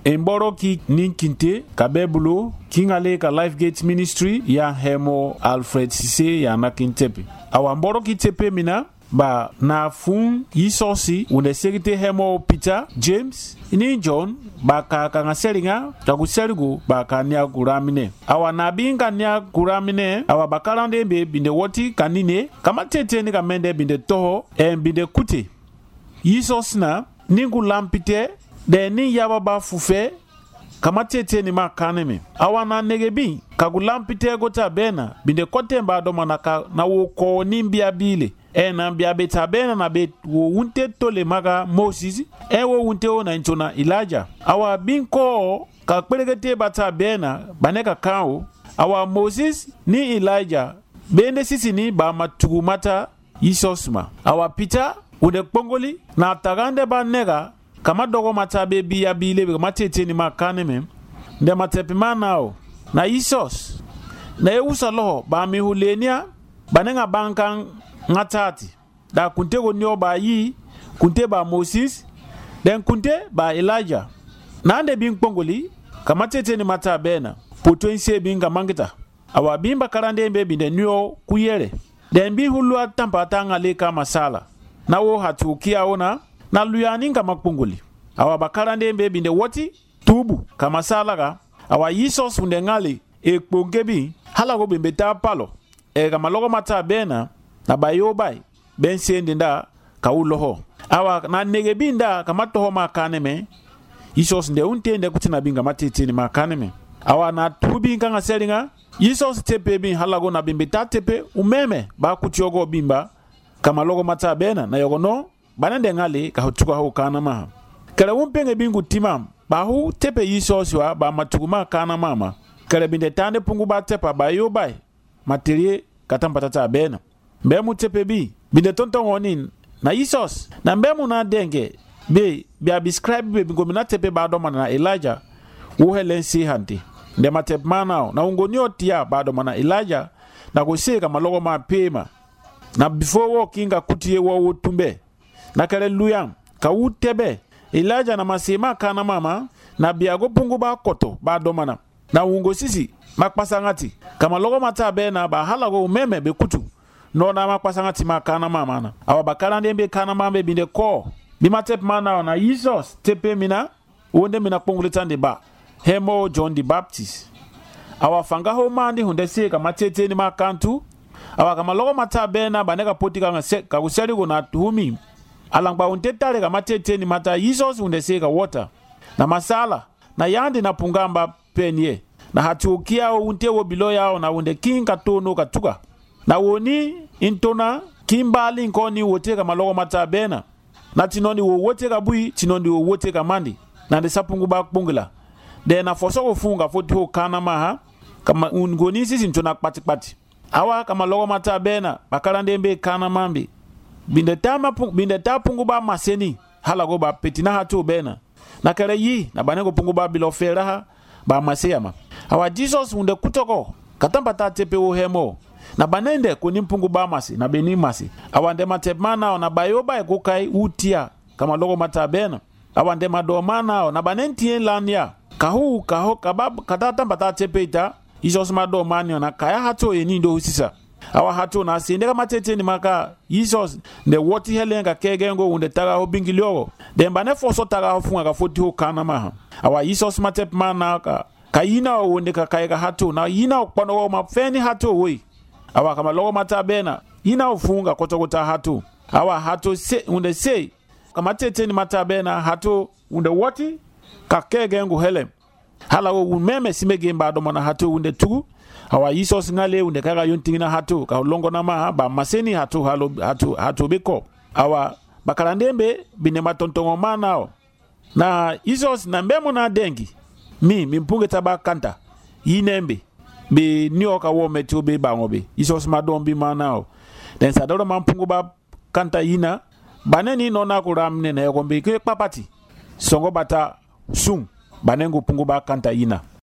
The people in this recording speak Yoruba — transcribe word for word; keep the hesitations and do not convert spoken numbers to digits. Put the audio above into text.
emboro ki ninkinte kabebulu kingale ka Life Gate Ministry ya hemo Alfred Sise ya nakintepe awa mboro ki tepe mina ba na fun yisosi unde segite hemo Peter James ni John ba ka ka ngaseringa takuserigo ba ka nya kuramine awa na binga nya kuramine awa bakalande be binde woti kanine kama tete ni kamende binde toho en binde kuti yisos na ningu lampite de ni yaba ba fufe kama tete ni makaneme awa na negebi kagulampite gota bena binde kote mba do manaka na wo ko nimbia bile e na bia beta bena na bet wo wunte tole maga Moses e wo wunte ona intona Elijah awa binko ka kpelegete bata bena baneka kawo awa Moses ni Elijah bende sisi ni ba matugumata yisosma awa Peter ude kpongoli na tagande ba nega kama dogo mata be bia bile be matete ni makaneme nde matepima nao na yisos na eusa loho ba mi hulenia banenga bankan ngatati da kunte go nyo ba yi kunte ba Moses den kunte ba Elijah nande bin kpongoli kama tete ni mata bena poto inse binga mangita awa bimba karande mbe binde nyo kuyere den bi hulu atampa tanga le kama sala na wo hatukia ona na luyani kama kpongoli awa bakarande mbe binde woti tubu kama sala ga awa yisos unde ngali e kpongebi hala go bimbe ta palo e kama logo mata bena na bayo bai ben sendi nda ka uloho awa na negebi nda kama toho makaneme yisos nde unte nde kutina binga matete ni makaneme awa na tubi nga seringa yisos tepe bin halago na bimbe ta tepe umeme ba kutiogo bimba kama logo mata bena na yogo no banende ngali ka hutuka hu kana ma kala umpenge bingu timam ba hu tepe yisos wa ba matuguma kana mama kala binde tande pungu ba tepa bayo bai materie katampatata bena mbemu tepe bi binde tonton wonin na yisos na mbemu na denge be be describe be ngomina tepe ba do mana Elijah wo helensi hanti nde matep manao na ungoni otia ba do mana Elijah na goseka malogo ma pema na before wo kinga kutiye wo tumbe na kale luyang ka utebe Elijah na masema kana mama na biago pungu ba koto ba do mana na ungo sisi makpasangati kama logo mata be na ba halago umeme be kutu no na makpasangati makana mama na awa bakala ndembe kana mama binde ko bimatep mana na yisos tepe mina wonde mina kpongulitande ba hemo John the Baptist awa fanga ho mandi hunde se kama tete ni makantu awa kama logo mata be na baneka potika ngase ka kuseri go na tuhumi alangba untetale kama tete ni mata yisos hunde se ka water na masala na yandi na pungamba penye na hatukia unte wo bilo yao na unde kinga tono katuka na woni intona kimbali nkoni wote kama logo mata bena na tinoni wo wote kabui tinoni wo wote kamandi na de sapungu ba kpungula de na foso ko funga foti ho kana maha kama ungoni sisi ntona pati pati awa kama logo mata bena bakala ndembe kana mambi binde tama binde tapungu ba maseni hala go ba petina hatu bena na kare yi na baneko pungu ba bilofera ha ba maseyama awa Jesus unde kutoko katampata tepe wo hemo na banende kuni mpungu ba masi na beni masi awande matepmana na bayoba ekokai utia kama logo matabena awande madomana na banenti lania kahu kaho kabab katatampata tepe ita Jesus madomani na kaya hato eni ndo usisa awa hato na sindeka matete ni maka Jesus ne woti helenga kegengo unde taga ho bingiliogo dembane foso taga ho funga ka foti ho kana maha awa Jesus matepmana ka kayina wonde ka kaiga hato na yina okpano ma feni hato woi awa kama logo mata bena yina ufunga kotokota hato awa hato se unde sei kama tete ni mata bena hato unde woti ka kegengo hele hala wo umeme simege mbado mana hato unde tugu awa yisos ngale unde kaga yontingina hato ka longo na ma ba maseni hato halo hato hato beko awa bakalandembe bine matontongo manao na yisos na mbemo na dengi mi mimpunge taba kanta yinembe be nyoka wo metu be bangobe isos madombi manao den sadoro mampungu ba kanta yina baneni nona kuramne na yogombe ke papati songo bata sum banengo pungu ba kanta yina